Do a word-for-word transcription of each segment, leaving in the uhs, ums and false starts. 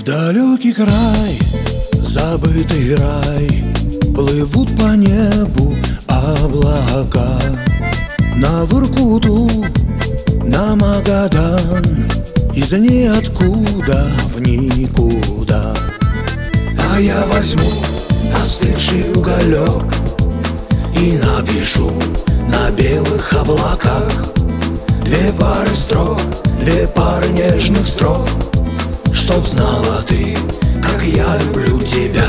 далекий край, забытый рай, плывут по небу облака. На Воркуту, на Магадан, из ниоткуда в никуда. А я возьму остывший уголек и напишу на белых облаках две пары строк, две пары нежных строк, чтоб знала ты, как я люблю тебя.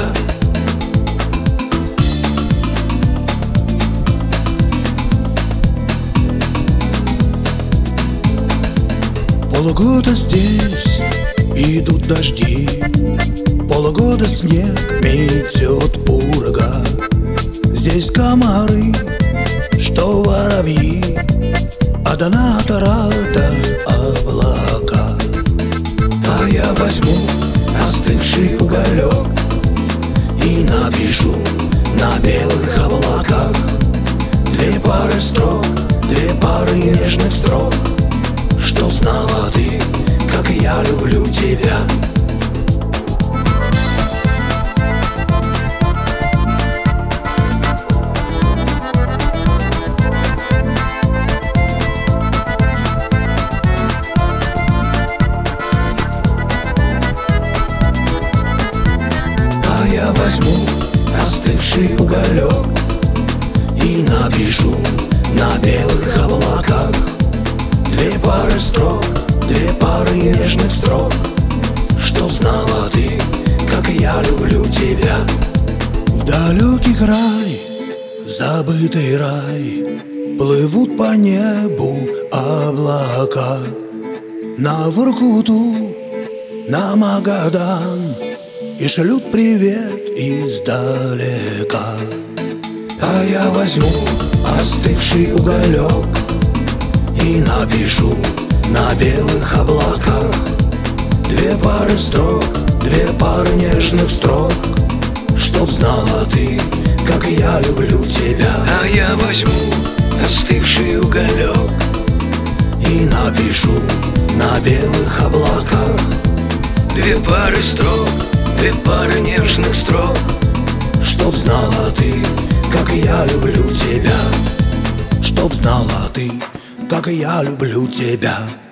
Полгода здесь идут дожди, полгода снег метет пурга. Здесь комары, что воробьи, а до рада облака. А я возьму остывший уголек и напишу на белых облаках две пары строк, две пары нежных строк, чтоб знала ты, как я люблю тебя. А я возьму остывший уголек и напишу на белых облаках две пары строк, две пары нежных строк, чтоб знала ты, как я люблю тебя. В далекий край, забытый рай, плывут по небу облака. На Воркуту, на Магадан, и шлют привет издалека. А я возьму остывший уголек и напишу на белых облаках две пары строк, две пары нежных строк, чтоб знала ты, как я люблю тебя. А я возьму остывший уголек и напишу на белых облаках две пары строк, две пары нежных строк, чтоб знала ты, как я люблю тебя. Чтоб знала ты, как я люблю тебя.